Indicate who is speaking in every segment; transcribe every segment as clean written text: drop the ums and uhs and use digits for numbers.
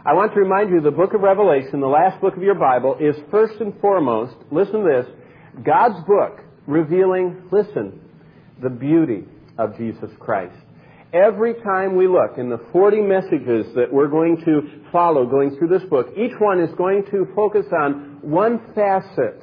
Speaker 1: I want to remind you the book of Revelation, the last book of your Bible, is first and foremost, listen to this, God's book revealing, listen, the beauty of Jesus Christ. Every time we look in the 40 messages that we're going to follow going through this book, each one is going to focus on one facet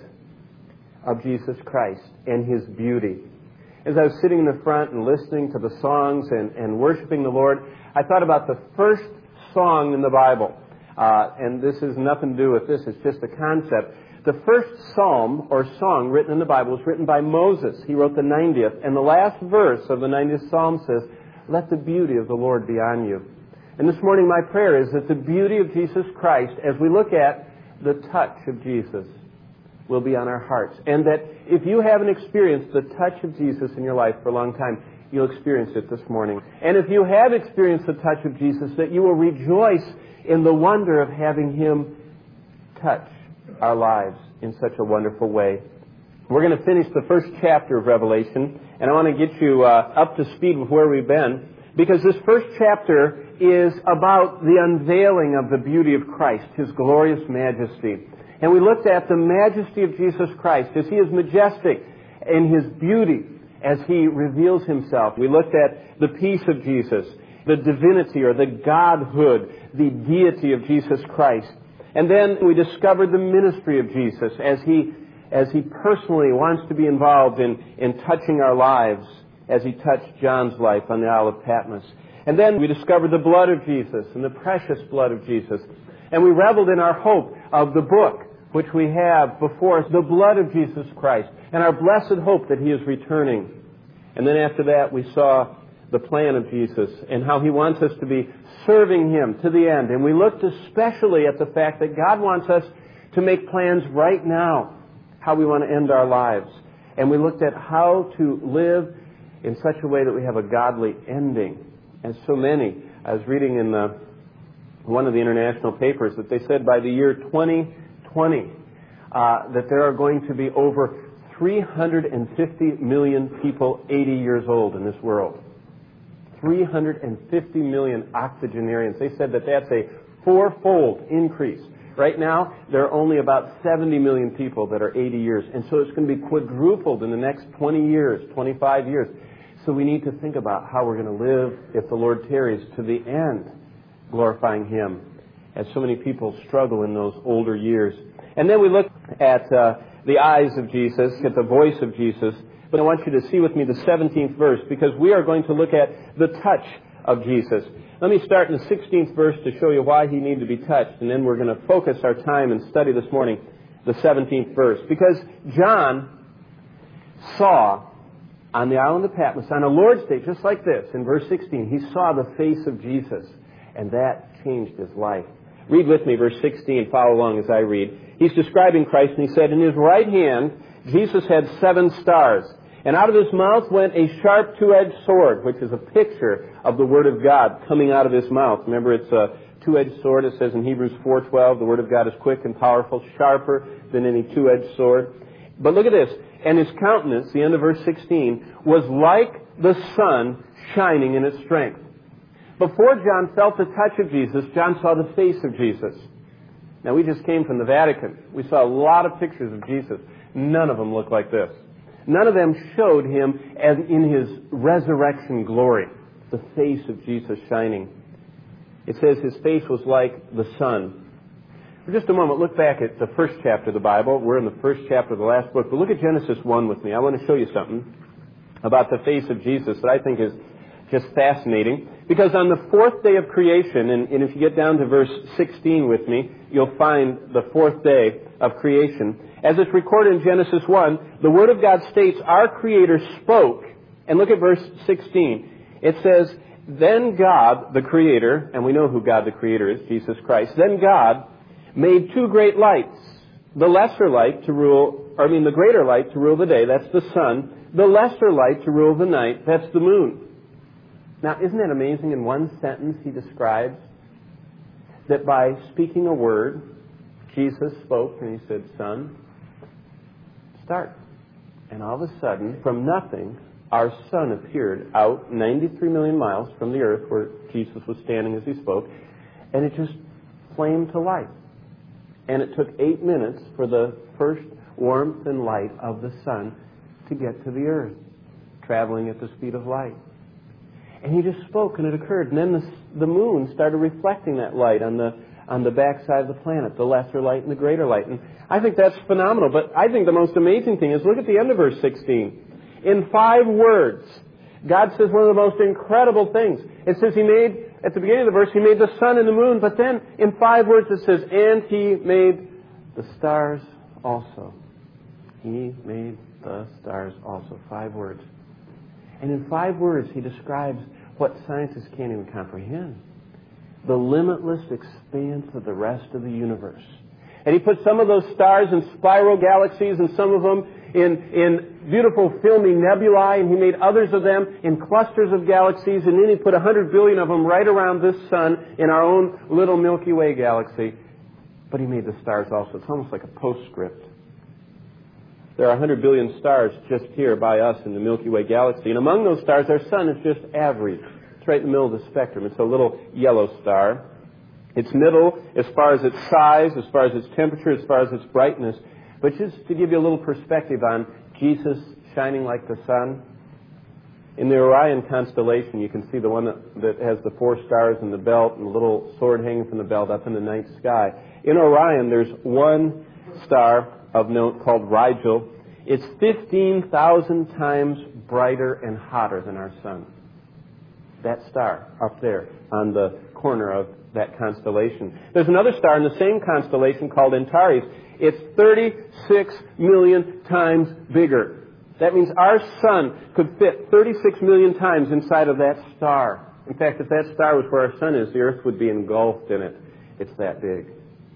Speaker 1: of Jesus Christ and His beauty. As I was sitting in the front and listening to the songs and worshiping the Lord, I thought about the first song in the Bible. And this has nothing to do with this, it's just a concept. The first psalm or song written in the Bible was written by Moses. He wrote the 90th. And the last verse of the 90th psalm says, "Let the beauty of the Lord be on you." And this morning my prayer is that the beauty of Jesus Christ, as we look at the touch of Jesus, will be on our hearts. And that if you haven't experienced the touch of Jesus in your life for a long time, you'll experience it this morning. And if you have experienced the touch of Jesus, that you will rejoice in the wonder of having Him touch our lives in such a wonderful way. We're going to finish the first chapter of Revelation, and I want to get you up to speed with where we've been, because this first chapter is about the unveiling of the beauty of Christ, His glorious majesty. And we looked at the majesty of Jesus Christ as He is majestic in His beauty as He reveals Himself. We looked at the peace of Jesus, the divinity or the godhood, the deity of Jesus Christ. And then we discovered the ministry of Jesus as He personally wants to be involved in touching our lives, as He touched John's life on the Isle of Patmos. And then we discovered the blood of Jesus and the precious blood of Jesus. And we reveled in our hope of the book which we have before us, the blood of Jesus Christ, and our blessed hope that He is returning. And then after that we saw the plan of Jesus and how He wants us to be serving Him to the end. And we looked especially at the fact that God wants us to make plans right now, how we want to end our lives. And we looked at how to live in such a way that we have a godly ending. And so many, I was reading in one of the international papers that they said by the year 2020 that there are going to be over 350 million people 80 years old in this world. 350 million octogenarians. They said that that's a fourfold increase. Right now, there are only about 70 million people that are 80 years. And so it's going to be quadrupled in the next 20 years, 25 years. So we need to think about how we're going to live if the Lord tarries to the end, glorifying Him, as so many people struggle in those older years. And then we look at the eyes of Jesus, at the voice of Jesus. But I want you to see with me the 17th verse, because we are going to look at the touch of Jesus. Let me start in the 16th verse to show you why He needed to be touched, and then we're going to focus our time and study this morning the 17th verse. Because John saw on the island of Patmos, on a Lord's Day, just like this, in verse 16, he saw the face of Jesus, and that changed his life. Read with me verse 16, follow along as I read. He's describing Christ, and he said, "In His right hand Jesus had 7 stars. And out of His mouth went a sharp two-edged sword," which is a picture of the Word of God coming out of His mouth. Remember, it's a two-edged sword. It says in Hebrews 4:12, the Word of God is quick and powerful, sharper than any two-edged sword. But look at this. "And His countenance," the end of verse 16, "was like the sun shining in its strength." Before John felt the touch of Jesus, John saw the face of Jesus. Now, we just came from the Vatican. We saw a lot of pictures of Jesus. None of them looked like this. None of them showed Him as in His resurrection glory, the face of Jesus shining. It says His face was like the sun. For just a moment, look back at the first chapter of the Bible. We're in the first chapter of the last book. But look at Genesis 1 with me. I want to show you something about the face of Jesus that I think is just fascinating. Because on the 4th day of creation, and if you get down to verse 16 with me, you'll find the 4th day of creation. As it's recorded in Genesis 1, the Word of God states our Creator spoke. And look at verse 16. It says, "Then God, the Creator," and we know who God the Creator is, Jesus Christ, "Then God made 2 great lights, the lesser light to rule, the greater light to rule the day," that's the sun, "the lesser light to rule the night," that's the moon. Now, isn't it amazing? In one sentence he describes that by speaking a word, Jesus spoke and He said, "Sun, start." And all of a sudden, from nothing, our sun appeared out 93 million miles from the earth where Jesus was standing as He spoke, and it just flame to life. And it took 8 minutes for the first warmth and light of the sun to get to the earth, traveling at the speed of light. And he just spoke, and it occurred. And then the moon started reflecting that light on the backside of the planet, the lesser light and the greater light. And I think that's phenomenal. But I think the most amazing thing is, look at the end of verse 16. In 5 words, God says one of the most incredible things. It says He made, at the beginning of the verse, He made the sun and the moon. But then in 5 words it says, and He made the stars also. He made the stars also. 5 words. And in 5 words He describes what scientists can't even comprehend. The limitless expanse of the rest of the universe. And He put some of those stars in spiral galaxies and some of them in beautiful filmy nebulae, and He made others of them in clusters of galaxies, and then He put 100 billion of them right around this sun in our own little Milky Way galaxy. But He made the stars also. It's almost like a postscript. There are 100 billion stars just here by us in the Milky Way galaxy, and among those stars, our sun is just average. It's right in the middle of the spectrum. It's a little yellow star. It's middle as far as its size, as far as its temperature, as far as its brightness. But just to give you a little perspective on Jesus shining like the sun, in the Orion constellation, you can see the one that has the 4 stars in the belt and the little sword hanging from the belt up in the night sky. In Orion, there's one star of note called Rigel. It's 15,000 times brighter and hotter than our sun. That star up there on the corner of that constellation. There's another star in the same constellation called Antares. It's 36 million times bigger. That means our sun could fit 36 million times inside of that star. In fact, if that star was where our sun is, the earth would be engulfed in it. It's that big.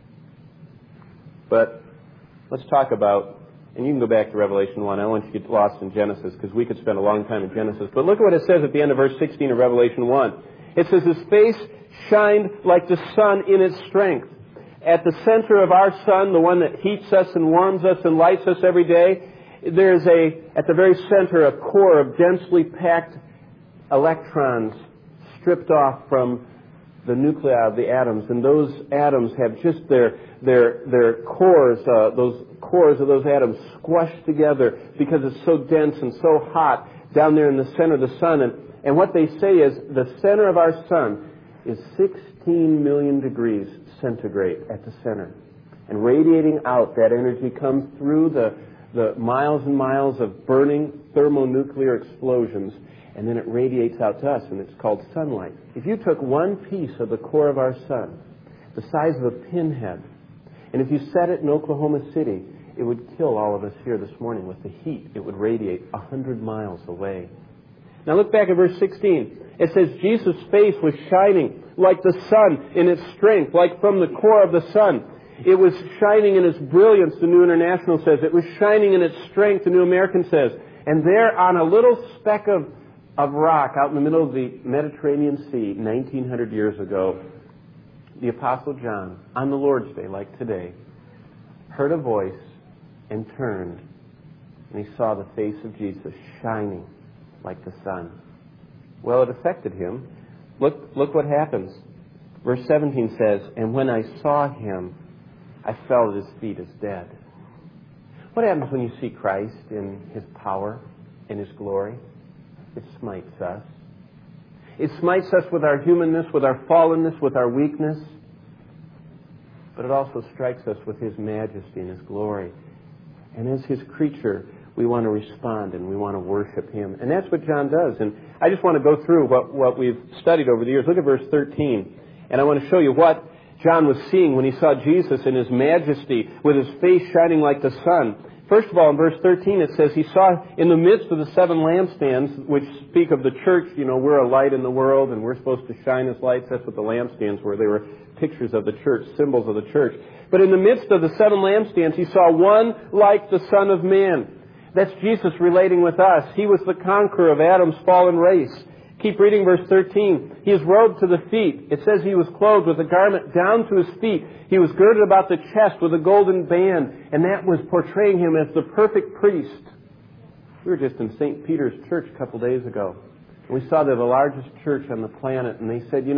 Speaker 1: But let's talk about, and you can go back to Revelation 1. I don't want you to get lost in Genesis because we could spend a long time in Genesis. But look at what it says at the end of verse 16 of Revelation 1. It says, His face shined like the sun in its strength. At the center of our sun, the one that heats us and warms us and lights us every day, there's at the very center, a core of densely packed electrons stripped off from the nuclei of the atoms. And those atoms have just their cores, those cores of those atoms squashed together because it's so dense and so hot down there in the center of the sun. And what they say is the center of our sun is 16 million degrees centigrade at the center. And radiating out, that energy comes through the miles and miles of burning thermonuclear explosions, and then it radiates out to us, and it's called sunlight. If you took one piece of the core of our sun, the size of a pinhead, and if you set it in Oklahoma City, it would kill all of us here this morning with the heat. It would radiate 100 miles away. Now look back at verse 16. It says, Jesus' face was shining like the sun in its strength, like from the core of the sun. It was shining in its brilliance, the New International says. It was shining in its strength, the New American says. And there on a little speck of rock out in the middle of the Mediterranean Sea, 1900 years ago, the Apostle John, on the Lord's Day, like today, heard a voice and turned, and he saw the face of Jesus shining like the sun. Well, it affected him. Look what happens. Verse 17 says, and when I saw him, I fell at his feet as dead. What happens when you see Christ in His power, in His glory? It smites us. It smites us with our humanness, with our fallenness, with our weakness. But it also strikes us with His majesty and His glory. And as His creature, we want to respond and we want to worship Him. And that's what John does. And I just want to go through what we've studied over the years. Look at verse 13. And I want to show you what John was seeing when he saw Jesus in His majesty with His face shining like the sun. First of all, in verse 13 it says, He saw in the midst of the 7 lampstands, which speak of the church. You know, we're a light in the world and we're supposed to shine as lights. That's what the lampstands were. They were pictures of the church, symbols of the church. But in the midst of the 7 lampstands, He saw one like the Son of Man. That's Jesus relating with us. He was the conqueror of Adam's fallen race. Keep reading verse 13. He is robed to the feet. It says He was clothed with a garment down to His feet. He was girded about the chest with a golden band. And that was portraying Him as the perfect priest. We were just in St. Peter's Church a couple days ago. And we saw they're the largest church on the planet. And they said, you know,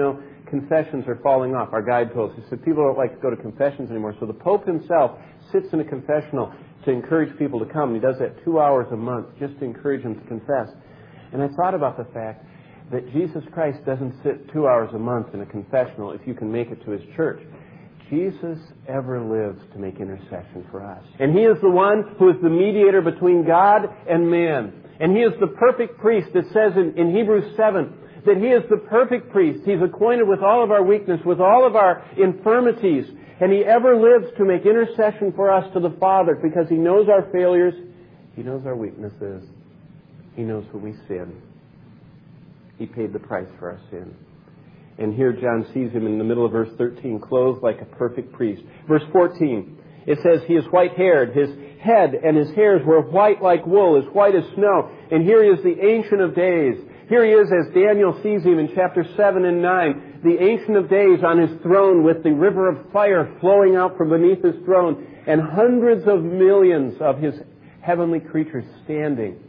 Speaker 1: confessions are falling off, our guideposts. He said people don't like to go to confessions anymore. So the Pope himself sits in a confessional to encourage people to come. He does that 2 hours a month just to encourage them to confess. And I thought about the fact that Jesus Christ doesn't sit 2 hours a month in a confessional if you can make it to his church. Jesus ever lives to make intercession for us. And he is the one who is the mediator between God and man. And he is the perfect priest. It says in Hebrews 7 that he is the perfect priest. He's acquainted with all of our weakness, with all of our infirmities. And he ever lives to make intercession for us to the Father because he knows our failures. He knows our weaknesses. He knows when we sin. He paid the price for our sin. And here John sees him in the middle of verse 13, clothed like a perfect priest. Verse 14, it says he is white-haired. His head and his hairs were white like wool, as white as snow. And here he is, the Ancient of Days. Here he is, as Daniel sees him in chapter 7 and 9, the Ancient of Days on his throne with the river of fire flowing out from beneath his throne, and hundreds of millions of his heavenly creatures standing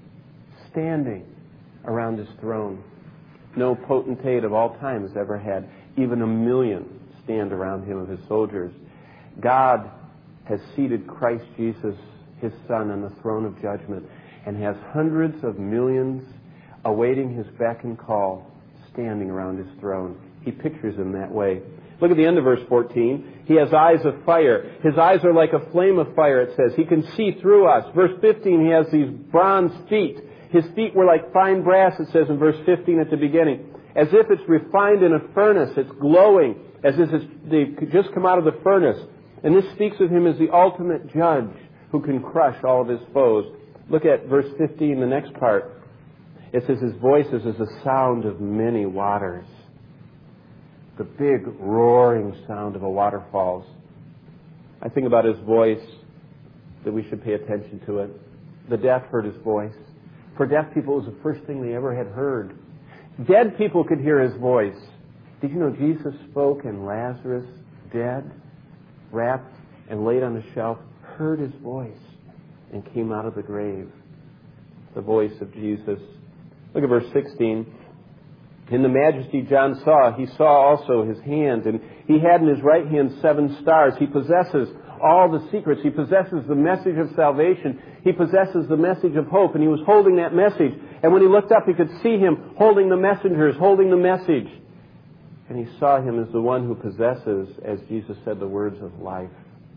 Speaker 1: around his throne. No potentate of all time has ever had even 1 million stand around him of his soldiers. God has seated Christ Jesus, his Son, on the throne of judgment and has hundreds of millions awaiting his beck and call, standing around his throne. He pictures him that way. Look at the end of verse 14. He has eyes of fire. His eyes are like a flame of fire, it says. He can see through us. Verse 15, he has these bronze feet. His feet were like fine brass, it says in verse 15 at the beginning. As if it's refined in a furnace. It's glowing, as if they've just come out of the furnace. And this speaks of him as the ultimate judge who can crush all of his foes. Look at verse 15, the next part. It says his voice is as the sound of many waters. The big roaring sound of a waterfalls. I think about his voice, that we should pay attention to it. The deaf heard his voice. For deaf people, it was the first thing they ever had heard. Dead people could hear his voice. Did you know Jesus spoke and Lazarus, dead, wrapped and laid on the shelf, heard his voice and came out of the grave? The voice of Jesus. Look at verse 16. In the majesty John saw, he saw also his hand, and he had in his right hand 7 stars. He possesses all the secrets. He possesses the message of salvation. He possesses the message of hope, and he was holding that message. And when he looked up, he could see him holding the messengers, holding the message. And he saw him as the one who possesses, as Jesus said, the words of life.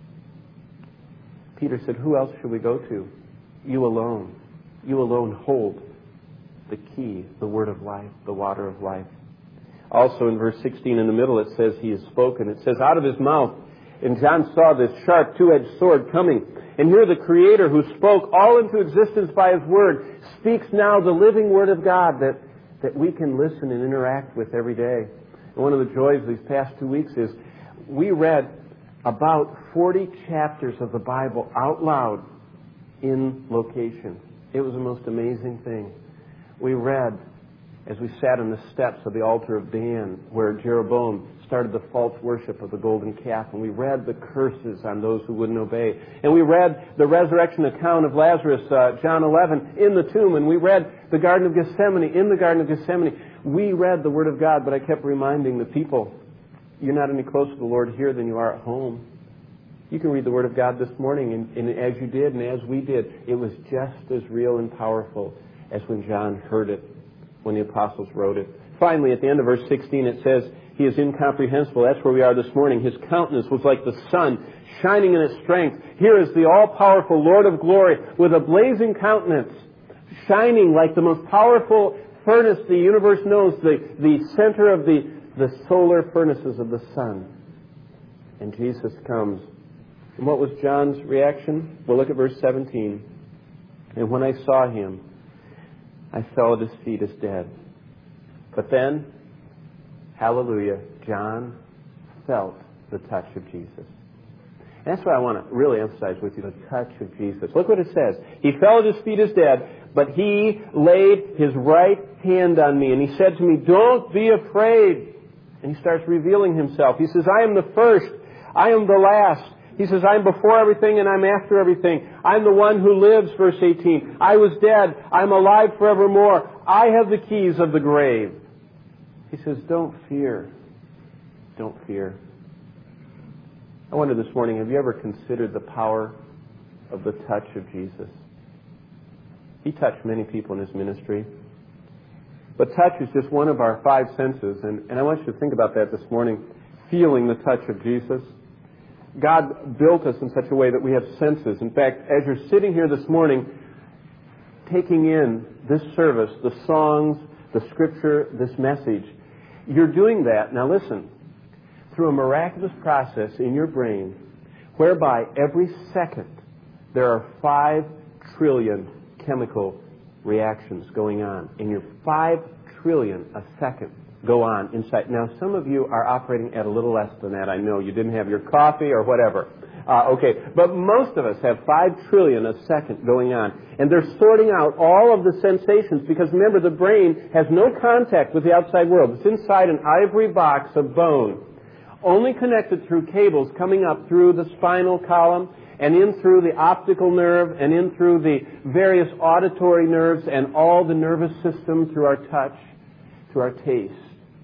Speaker 1: Peter said, who else should we go to? You alone. You alone hold the key, the word of life, the water of life. Also in verse 16 in the middle it says he has spoken. It says out of his mouth, and John saw this sharp two-edged sword coming. And here the Creator who spoke all into existence by his word speaks now the living word of God that we can listen and interact with every day. And one of the joys of these past 2 weeks is we read about 40 chapters of the Bible out loud in location. It was the most amazing thing. We read as we sat on the steps of the altar of Dan, where Jeroboam started the false worship of the golden calf, and we read the curses on those who wouldn't obey. And we read the resurrection account of Lazarus, John 11, in the tomb, and we read the Garden of Gethsemane, in the Garden of Gethsemane. We read the Word of God, but I kept reminding the people, you're not any closer to the Lord here than you are at home. You can read the Word of God this morning, and as you did and as we did, it was just as real and powerful as when John heard it, when the apostles wrote it. Finally, at the end of verse 16, it says, he is incomprehensible. That's where we are this morning. His countenance was like the sun, shining in its strength. Here is the all-powerful Lord of glory with a blazing countenance, shining like the most powerful furnace the universe knows, the center of the solar furnaces of the sun. And Jesus comes. And what was John's reaction? Well, look at verse 17. And when I saw him, I fell at his feet as dead. But then, hallelujah, John felt the touch of Jesus. And that's what I want to really emphasize with you, the touch of Jesus. Look what it says. He fell at his feet as dead, but he laid his right hand on me, and he said to me, don't be afraid. And he starts revealing himself. He says, I am the first. I am the last. He says, I'm before everything and I'm after everything. I'm the one who lives, verse 18. I was dead. I'm alive forevermore. I have the keys of the grave. He says, don't fear. Don't fear. I wonder this morning, have you ever considered the power of the touch of Jesus? He touched many people in his ministry. But touch is just one of our five senses, and I want you to think about that this morning, feeling the touch of Jesus. God built us in such a way that we have senses. In fact, as you're sitting here this morning, taking in this service, the songs, the Scripture, this message, you're doing that, now listen, through a miraculous process in your brain, whereby every second there are 5 trillion chemical reactions going on. And your 5 trillion a second go on inside. Now, some of you are operating at a little less than that. I know you didn't have your coffee or whatever. Okay, but most of us have 5 trillion a second going on. And they're sorting out all of the sensations because, remember, the brain has no contact with the outside world. It's inside an ivory box of bone, only connected through cables coming up through the spinal column and in through the optical nerve and in through the various auditory nerves and all the nervous system through our touch, through our taste.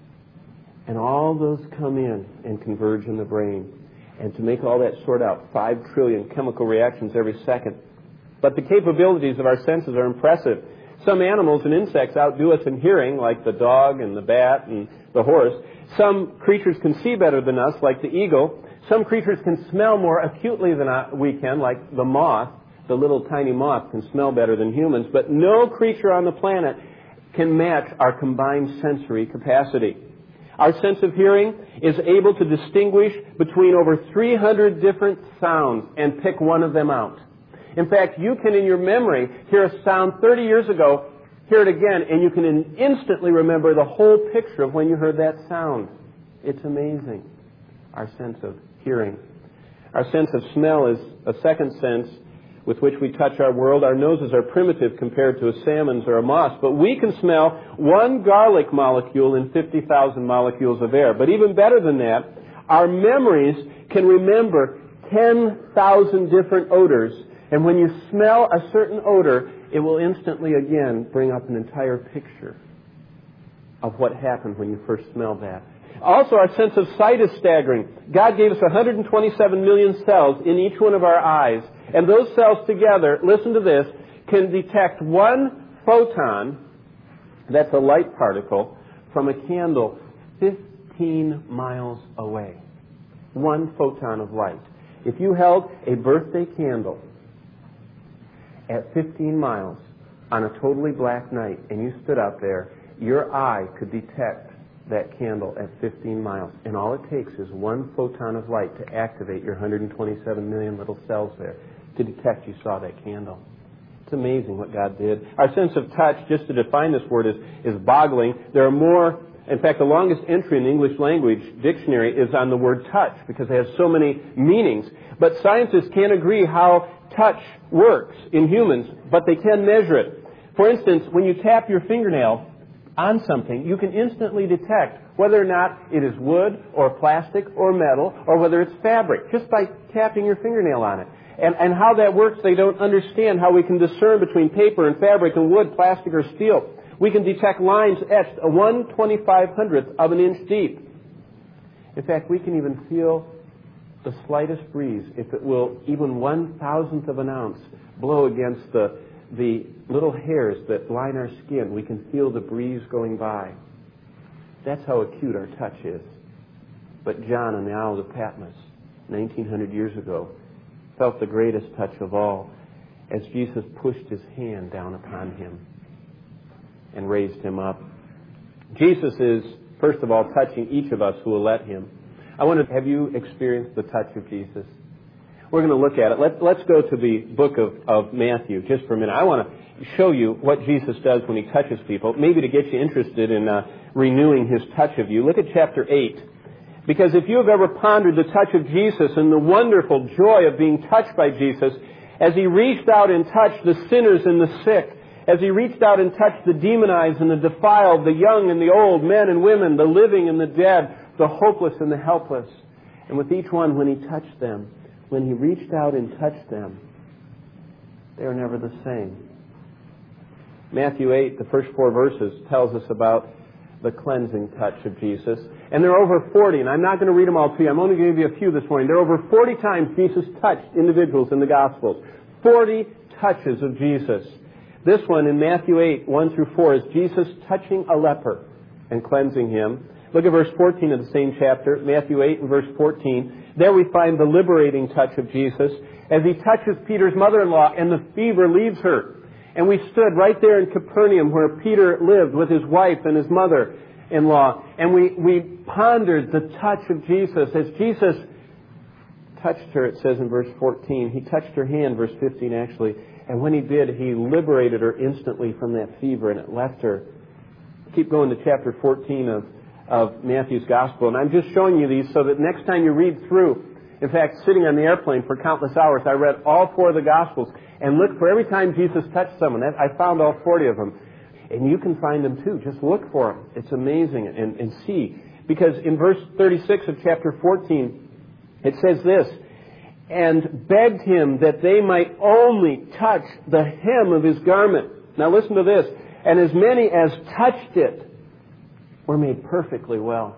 Speaker 1: And all those come in and converge in the brain. And to make all that sort out, 5 trillion chemical reactions every second. But the capabilities of our senses are impressive. Some animals and insects outdo us in hearing, like the dog and the bat and the horse. Some creatures can see better than us, like the eagle. Some creatures can smell more acutely than we can, like the moth. The little tiny moth can smell better than humans. But no creature on the planet can match our combined sensory capacity. Our sense of hearing is able to distinguish between over 300 different sounds and pick one of them out. In fact, you can, in your memory, hear a sound 30 years ago, hear it again, and you can instantly remember the whole picture of when you heard that sound. It's amazing, our sense of hearing. Our sense of smell is a second sense with which we touch our world. Our noses are primitive compared to a salmon's or a moth's, but we can smell one garlic molecule in 50,000 molecules of air. But even better than that, our memories can remember 10,000 different odors. And when you smell a certain odor, it will instantly again bring up an entire picture of what happened when you first smelled that. Also, our sense of sight is staggering. God gave us 127 million cells in each one of our eyes. And those cells together, listen to this, can detect one photon, that's a light particle, from a candle 15 miles away. One photon of light. If you held a birthday candle at 15 miles on a totally black night and you stood up there, your eye could detect that candle at 15 miles. And all it takes is one photon of light to activate your 127 million little cells there to detect you saw that candle. It's amazing what God did. Our sense of touch, just to define this word, is boggling. There are more, in fact, the longest entry in the English language dictionary is on the word touch because it has so many meanings. But scientists can't agree how touch works in humans, but they can measure it. For instance, when you tap your fingernail on something, you can instantly detect whether or not it is wood or plastic or metal or whether it's fabric, just by tapping your fingernail on it. And how that works, they don't understand how we can discern between paper and fabric and wood, plastic or steel. We can detect lines etched a 1/2500th of an inch deep. In fact, we can even feel the slightest breeze, if it will even 1,000th of an ounce, blow against the little hairs that line our skin. We can feel the breeze going by. That's how acute our touch is. But John on the Isle of Patmos, 1,900 years ago, felt the greatest touch of all as Jesus pushed his hand down upon him and raised him up. Jesus is, first of all, touching each of us who will let him. I wonder, have you experienced the touch of Jesus? We're going to look at it. Let's go to the book of Matthew just for a minute. I want to show you what Jesus does when he touches people, maybe to get you interested in renewing his touch of you. Look at chapter 8. Because if you have ever pondered the touch of Jesus and the wonderful joy of being touched by Jesus, as he reached out and touched the sinners and the sick, as he reached out and touched the demonized and the defiled, the young and the old, men and women, the living and the dead, the hopeless and the helpless. And with each one, when he touched them, when he reached out and touched them, they are never the same. Matthew 8, the first 4 verses, tells us about the cleansing touch of Jesus. And there are over 40, and I'm not going to read them all to you. I'm only going to give you a few this morning. There are over 40 times Jesus touched individuals in the Gospels. 40 touches of Jesus. This one in Matthew 8, 1 through 4, is Jesus touching a leper and cleansing him. Look at verse 14 of the same chapter, Matthew 8 and verse 14. There we find the liberating touch of Jesus as he touches Peter's mother-in-law and the fever leaves her. And we stood right there in Capernaum where Peter lived with his wife and his mother-in-law. And we pondered the touch of Jesus. As Jesus touched her, it says in verse 14, he touched her hand, verse 15 actually. And when he did, he liberated her instantly from that fever and it left her. Keep going to chapter 14 of Matthew's Gospel. And I'm just showing you these so that next time you read through, in fact, sitting on the airplane for countless hours, I read all 4 of the Gospels and looked for every time Jesus touched someone. I found all 40 of them. And you can find them too. Just look for them. It's amazing and see. Because in verse 36 of chapter 14, it says this, and begged him that they might only touch the hem of his garment. Now listen to this. And as many as touched it were made perfectly well.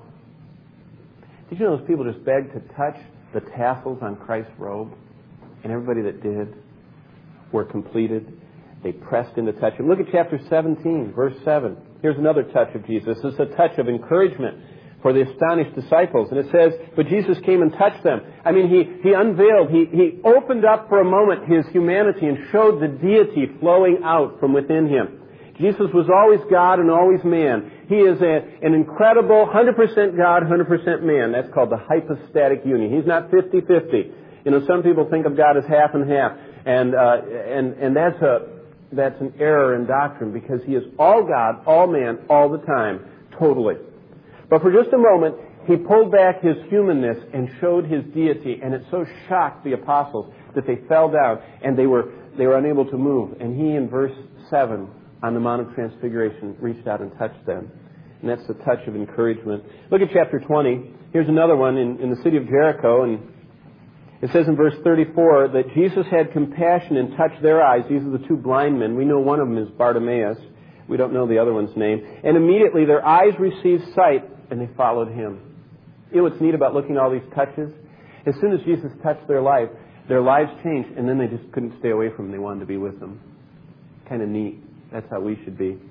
Speaker 1: Did you know those people just begged to touch the tassels on Christ's robe? And everybody that did were completed. They pressed in to touch him. Look at chapter 17, verse 7. Here's another touch of Jesus. This is a touch of encouragement for the astonished disciples. And it says, but Jesus came and touched them. I mean, he unveiled, he opened up for a moment his humanity and showed the deity flowing out from within him. Jesus was always God and always man. He is an incredible 100% God, 100% man. That's called the hypostatic union. He's not 50-50. You know, some people think of God as half and half. And that's an error in doctrine because he is all God, all man, all the time, totally. But for just a moment, he pulled back his humanness and showed his deity, and it so shocked the apostles that they fell down and they were unable to move. And he, in verse 7, on the Mount of Transfiguration, reached out and touched them. And that's the touch of encouragement. Look at chapter 20. Here's another one in the city of Jericho, and it says in verse 34 that Jesus had compassion and touched their eyes. These are the 2 blind men. We know one of them is Bartimaeus. We don't know the other one's name. And immediately their eyes received sight, and they followed him. You know what's neat about looking at all these touches? As soon as Jesus touched their lives changed, and then they just couldn't stay away from him. They wanted to be with him. Kind of neat. That's how we should be.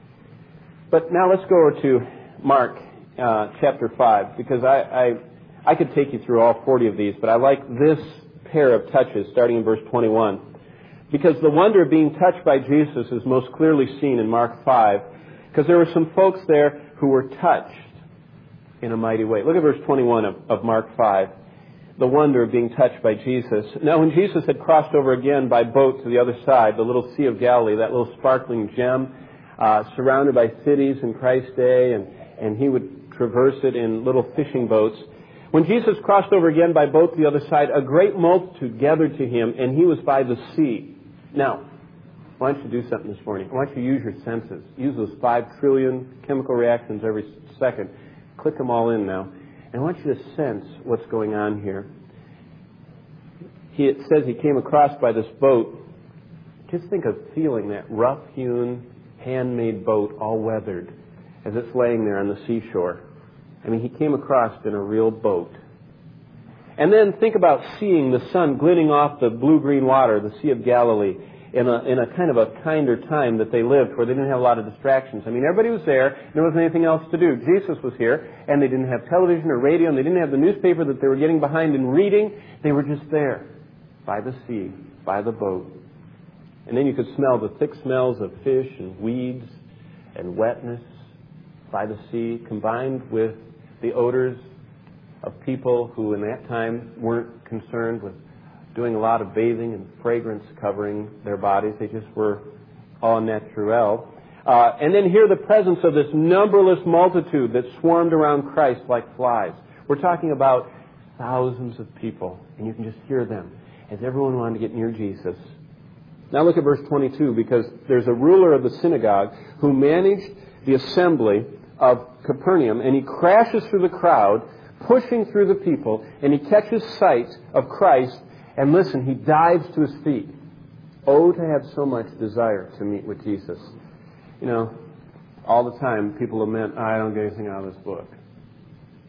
Speaker 1: But now let's go over to Mark chapter 5, because I could take you through all 40 of these, but I like this pair of touches starting in verse 21. Because the wonder of being touched by Jesus is most clearly seen in Mark 5, because there were some folks there who were touched in a mighty way. Look at verse 21 of Mark 5. The wonder of being touched by Jesus. Now when Jesus had crossed over again by boat to the other side, the little Sea of Galilee, that little sparkling gem, surrounded by cities in Christ's day, and he would traverse it in little fishing boats. When Jesus crossed over again by boat to the other side, a great multitude gathered to him, and he was by the sea. Now, I want you to do something this morning. I want you to use your senses. Use those 5 trillion chemical reactions every second. Click them all in now. And I want you to sense what's going on here. It says he came across by this boat. Just think of feeling that rough-hewn, handmade boat all weathered as it's laying there on the seashore. I mean, he came across in a real boat. And then think about seeing the sun glinting off the blue-green water, the Sea of Galilee, in a kind of a kinder time that they lived where they didn't have a lot of distractions. I mean, everybody was there, and there wasn't anything else to do. Jesus was here, and they didn't have television or radio, and they didn't have the newspaper that they were getting behind and reading. They were just there, by the sea, by the boat. And then you could smell the thick smells of fish and weeds and wetness by the sea, combined with the odors of people who in that time weren't concerned with doing a lot of bathing and fragrance covering their bodies. They just were au naturel. And then here the presence of this numberless multitude that swarmed around Christ like flies. We're talking about thousands of people, and you can just hear them as everyone wanted to get near Jesus. Now look at verse 22, because there's a ruler of the synagogue who managed the assembly of Capernaum, and he crashes through the crowd, pushing through the people, and he catches sight of Christ, and listen, he dives to his feet. Oh, to have so much desire to meet with Jesus. You know, all the time people lament, I don't get anything out of this book.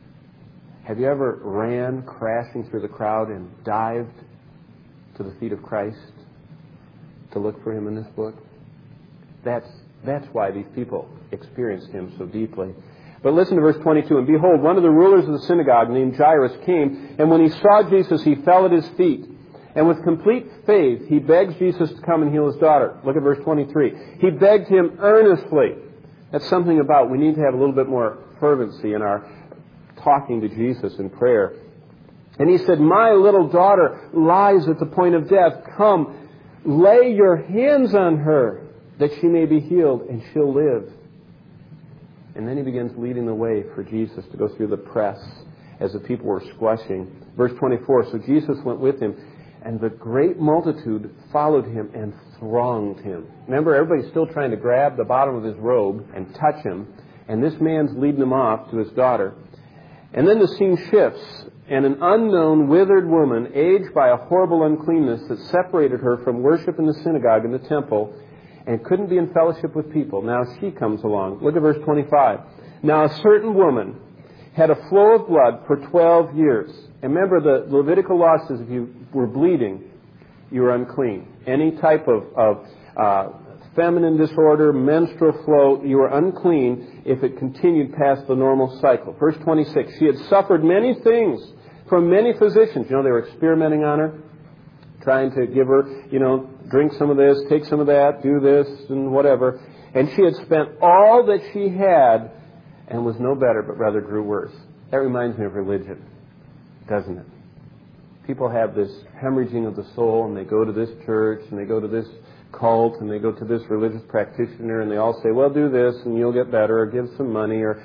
Speaker 1: Have you ever ran crashing through the crowd and dived to the feet of Christ to look for him in this book? That's why these people experienced him so deeply. But listen to verse 22. And behold, one of the rulers of the synagogue named Jairus came, and when he saw Jesus, he fell at his feet. And with complete faith, he begs Jesus to come and heal his daughter. Look at verse 23. He begged him earnestly. That's something about we need to have a little bit more fervency in our talking to Jesus in prayer. And he said, my little daughter lies at the point of death. Come, lay your hands on her, that she may be healed, and she'll live. And then he begins leading the way for Jesus to go through the press as the people were squashing. Verse 24, so Jesus went with him, and the great multitude followed him and thronged him. Remember, everybody's still trying to grab the bottom of his robe and touch him, and this man's leading him off to his daughter. And then the scene shifts, and an unknown withered woman, aged by a horrible uncleanness that separated her from worship in the synagogue and the temple, and couldn't be in fellowship with people. Now she comes along. Look at verse 25. Now a certain woman had a flow of blood for 12 years. And remember, the Levitical law says if you were bleeding, you were unclean. Any type of feminine disorder, menstrual flow, you were unclean if it continued past the normal cycle. Verse 26, she had suffered many things from many physicians. You know, they were experimenting on her, trying to give her, drink some of this, take some of that, do this, and whatever. And she had spent all that she had and was no better, but rather grew worse. That reminds me of religion, doesn't it? People have this hemorrhaging of the soul, and they go to this church, and they go to this cult, and they go to this religious practitioner, and they all say, well, do this, and you'll get better, or give some money, or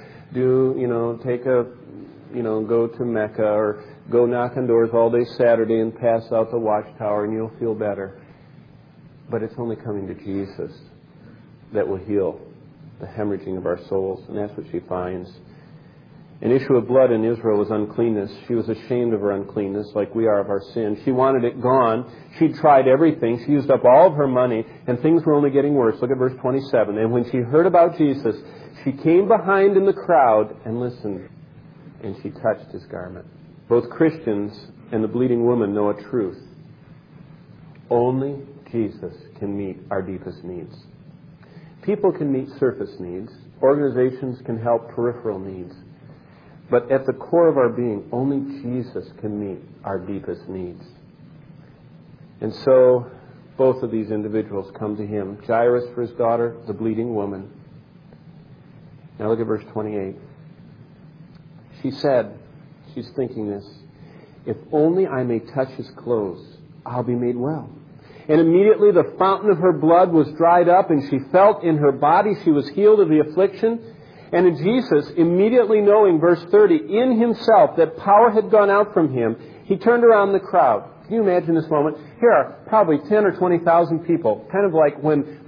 Speaker 1: go to Mecca, or go knock on doors all day Saturday and pass out the watchtower, and you'll feel better. But it's only coming to Jesus that will heal the hemorrhaging of our souls, and that's what she finds. An issue of blood in Israel was uncleanness. She was ashamed of her uncleanness, like we are of our sin. She wanted it gone. She'd tried everything. She used up all of her money, and things were only getting worse. Look at verse 27. And when she heard about Jesus, she came behind in the crowd and listened, and she touched his garment. Both Christians and the bleeding woman know a truth. Only Jesus can meet our deepest needs. People can meet surface needs. Organizations can help peripheral needs. But at the core of our being, only Jesus can meet our deepest needs. And so, both of these individuals come to him. Jairus for his daughter, the bleeding woman. Now look at verse 28. She said, she's thinking this, if only I may touch his clothes, I'll be made well. And immediately the fountain of her blood was dried up, and she felt in her body she was healed of the affliction. And in Jesus, immediately knowing, verse 30, in himself that power had gone out from him, he turned around the crowd. Can you imagine this moment? Here are probably 10 or 20,000 people, kind of like when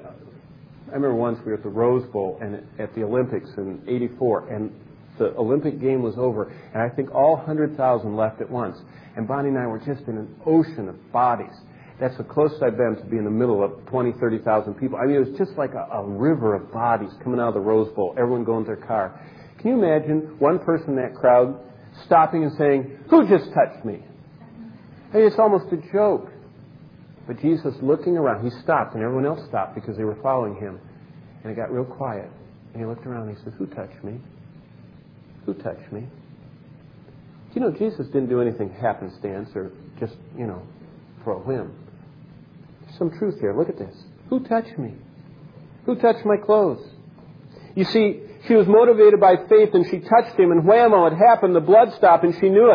Speaker 1: I remember once we were at the Rose Bowl and at the Olympics in '84, and the Olympic game was over, and I think all 100,000 left at once. And Bonnie and I were just in an ocean of bodies. That's the closest I've been to be in the middle of 20, 30,000 people. I mean, it was just like a river of bodies coming out of the Rose Bowl, everyone going to their car. Can you imagine one person in that crowd stopping and saying, who just touched me? I mean, it's almost a joke. But Jesus, looking around, he stopped, and everyone else stopped because they were following him. And it got real quiet. And he looked around and he said, who touched me? Who touched me? You know, Jesus didn't do anything happenstance or just, for a whim. There's some truth here. Look at this. Who touched me? Who touched my clothes? You see, she was motivated by faith, and she touched him, and whammo, it happened. The blood stopped, and she knew it.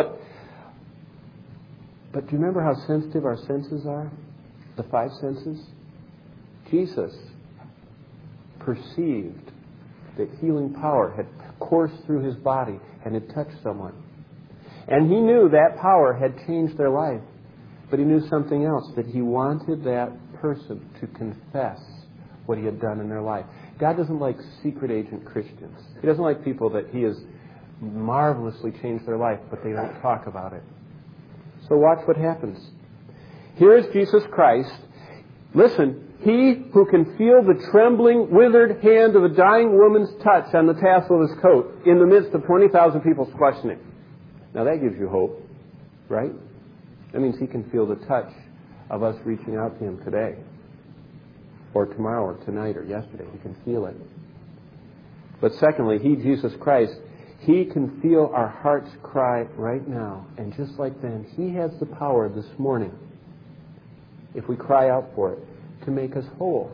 Speaker 1: But do you remember how sensitive our senses are? The 5 senses? Jesus perceived that healing power had coursed through his body and had touched someone. And he knew that power had changed their life. But he knew something else, that he wanted that person to confess what he had done in their life. God doesn't like secret agent Christians. He doesn't like people that he has marvelously changed their life, but they don't talk about it. So watch what happens. Here is Jesus Christ. Listen, he who can feel the trembling, withered hand of a dying woman's touch on the tassel of his coat in the midst of 20,000 people squashing him. Now that gives you hope, right? That means he can feel the touch of us reaching out to him today, or tomorrow, or tonight, or yesterday. He can feel it. But secondly, he, Jesus Christ, he can feel our heart's cry right now. And just like then, he has the power this morning, if we cry out for it, to make us whole.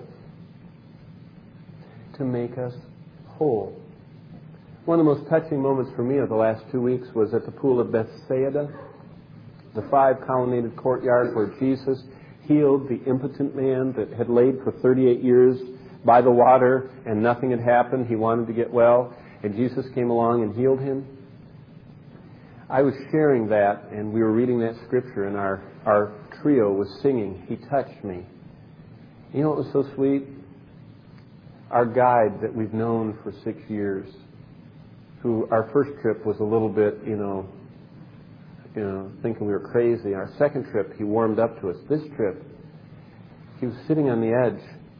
Speaker 1: To make us whole. One of the most touching moments for me of the last 2 weeks was at the pool of Bethsaida, the 5-colonnaded courtyard where Jesus healed the impotent man that had laid for 38 years by the water and nothing had happened. He wanted to get well, and Jesus came along and healed him. I was sharing that, and we were reading that scripture, and our trio was singing, "He touched me." You know what was so sweet? Our guide that we've known for 6 years, who our first trip was a little bit, thinking we were crazy. Our second trip, he warmed up to us. This trip, he was sitting on the edge.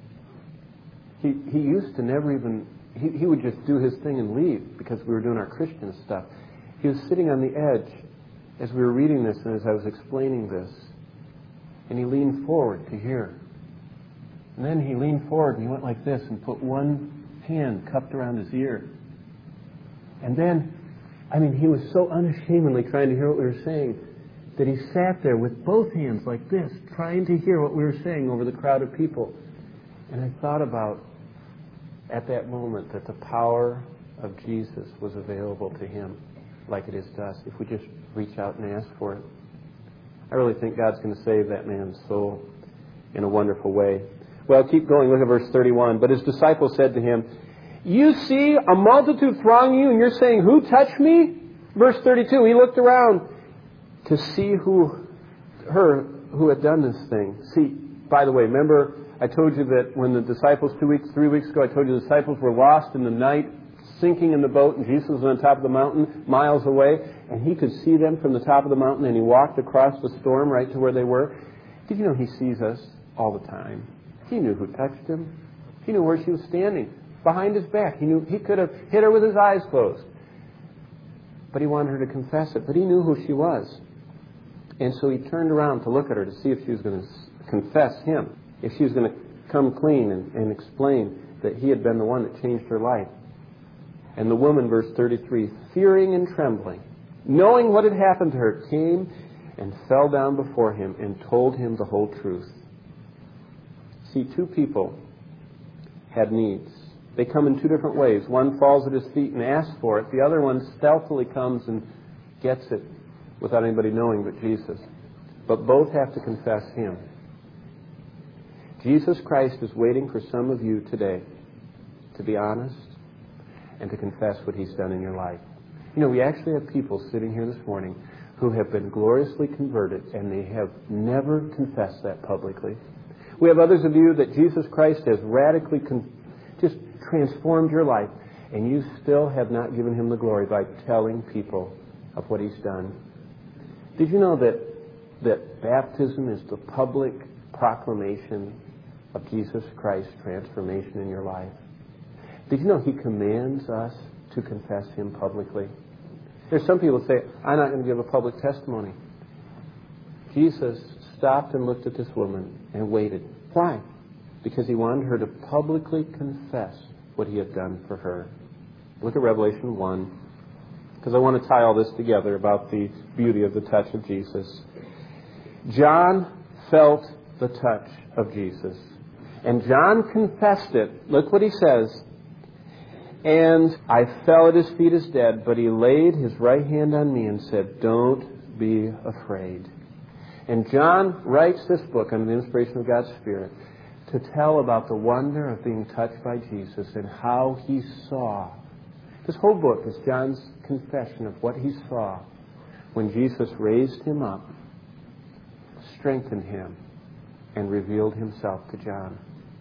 Speaker 1: He used to never even, he would just do his thing and leave because we were doing our Christian stuff. He was sitting on the edge as we were reading this and as I was explaining this. And he leaned forward to hear. And then he leaned forward and he went like this and put one hand cupped around his ear. And then, he was so unashamedly trying to hear what we were saying that he sat there with both hands like this, trying to hear what we were saying over the crowd of people. And I thought about, at that moment, that the power of Jesus was available to him like it is to us if we just reach out and ask for it. I really think God's going to save that man's soul in a wonderful way. Well, keep going. Look at verse 31. But his disciples said to him, "You see a multitude throng you, and you're saying, 'Who touched me?'" Verse 32, he looked around to see who had done this thing. See, by the way, remember I told you that when the disciples 3 weeks ago, I told you the disciples were lost in the night, sinking in the boat, and Jesus was on top of the mountain, miles away, and he could see them from the top of the mountain, and he walked across the storm right to where they were. Did you know he sees us all the time? He knew who touched him. He knew where she was standing, behind his back. He knew he could have hit her with his eyes closed. But he wanted her to confess it. But he knew who she was. And so he turned around to look at her to see if she was going to confess him, if she was going to come clean and explain that he had been the one that changed her life. And the woman, verse 33, fearing and trembling, knowing what had happened to her, came and fell down before him and told him the whole truth. See, two people had needs. They come in two different ways. One falls at his feet and asks for it. The other one stealthily comes and gets it without anybody knowing but Jesus. But both have to confess him. Jesus Christ is waiting for some of you today to be honest and to confess what he's done in your life. We actually have people sitting here this morning who have been gloriously converted and they have never confessed that publicly. We have others of you that Jesus Christ has radically just transformed your life, and you still have not given him the glory by telling people of what he's done. Did you know that baptism is the public proclamation of Jesus Christ's transformation in your life? Did you know he commands us to confess him publicly? There's some people who say, "I'm not going to give a public testimony." Jesus stopped and looked at this woman and waited. Why? Because he wanted her to publicly confess what he had done for her. Look at Revelation 1, because I want to tie all this together about the beauty of the touch of Jesus. John felt the touch of Jesus, and John confessed it. Look what he says. "And I fell at his feet as dead, but he laid his right hand on me and said, 'Don't be afraid.'" And John writes this book under the inspiration of God's Spirit to tell about the wonder of being touched by Jesus and how he saw. This whole book is John's confession of what he saw when Jesus raised him up, strengthened him, and revealed himself to John.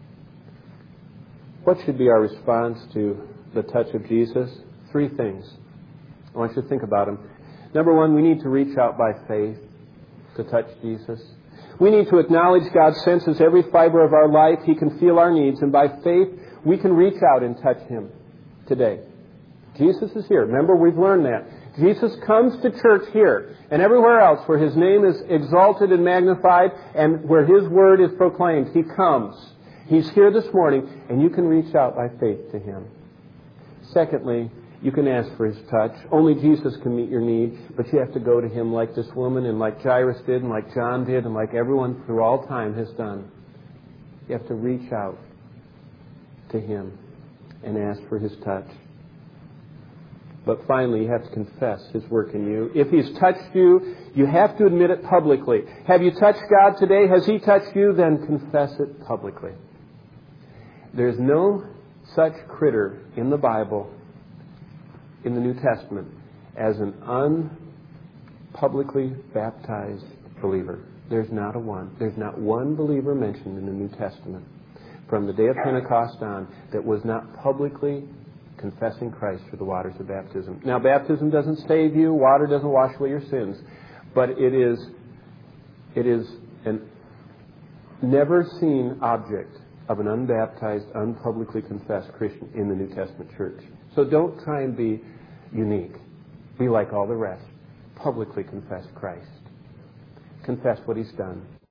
Speaker 1: What should be our response to the touch of Jesus? 3 things. I want you to think about them. Number 1, we need to reach out by faith to touch Jesus. We need to acknowledge God senses every fiber of our life. He can feel our needs, and by faith we can reach out and touch him today. Jesus is here. Remember, we've learned that. Jesus comes to church here and everywhere else where His name is exalted and magnified and where His word is proclaimed. He comes. He's here this morning, and you can reach out by faith to Him. Secondly, you can ask for His touch. Only Jesus can meet your need, but you have to go to Him like this woman and like Jairus did and like John did and like everyone through all time has done. You have to reach out to Him and ask for His touch. But finally, you have to confess His work in you. If He's touched you, you have to admit it publicly. Have you touched God today? Has He touched you? Then confess it publicly. There's no such critter in the Bible, in the New Testament, as an unpublicly baptized believer. There's not one. There's not one believer mentioned in the New Testament from the day of Pentecost on that was not publicly confessing Christ through the waters of baptism. Now, baptism doesn't save you. Water doesn't wash away your sins. But it is a never seen object of an unbaptized, unpublicly confessed Christian in the New Testament church. So don't try and be unique. Be like all the rest. Publicly confess Christ. Confess what He's done.